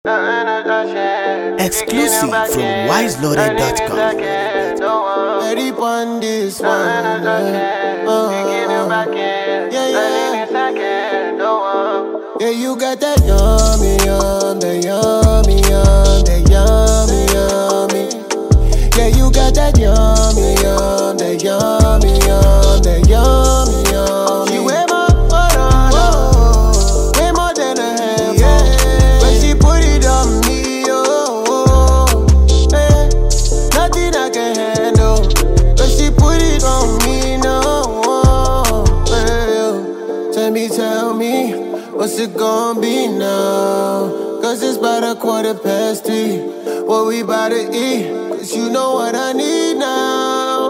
Exclusive from wiseloaded.com. Ready on this one. Yeah, you got that yummy, that yummy, that yummy, yummy. Yeah, you got that yummy, that yummy, that yummy, yummy. She wear my banana, way more than a handful. When she put it on me, nothing I can handle. When she put it on me, no. Tell me, what's it gonna be now? Cause it's about 3:15. What we about to eat? Cause you know what I need now.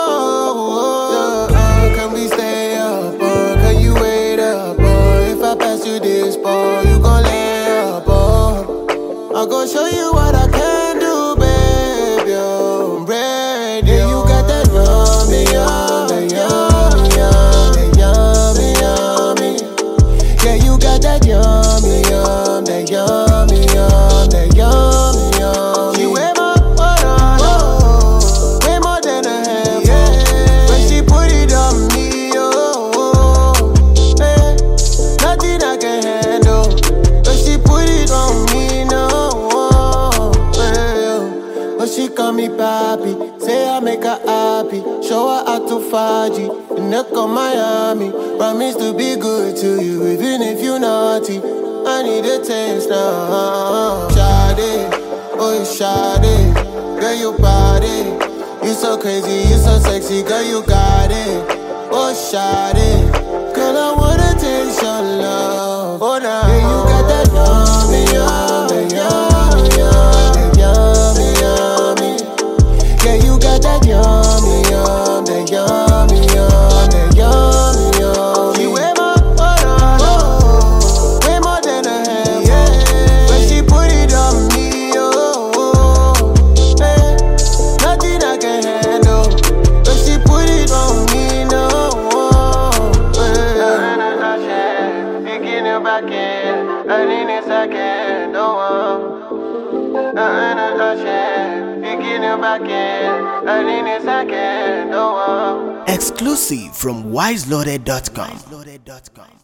Can we stay up? Can you wait up? If I pass you this ball, you gon' lay up. I'll go show you what I can do, baby. I'm ready. Yeah, you got that yummy, that yummy, that yummy, yummy. Yeah, you got that yummy, that yummy, that yummy, yummy. She wear my banana, way more than a handful. When she put it on me, nothing I can handle. When she put it on me, no. But she call me papi, say I make her happy. Show her how to Faji, in the Miami. Promise to be good to you, even if you naughty. I need a taste now. Shawty, oh you shawty, girl you body. You so crazy, you so sexy, girl you got it. Oh shawty, girl I wanna taste your love. Oh now, yeah, you got that yummy, that yummy, that yummy, yummy. Yeah, you got that yummy, that yummy, that yummy, yummy. She wear my banana, way more than a handful. When she put it on me, nothing I can handle. When she put it on me, no. Exclusive from wiseloaded.com.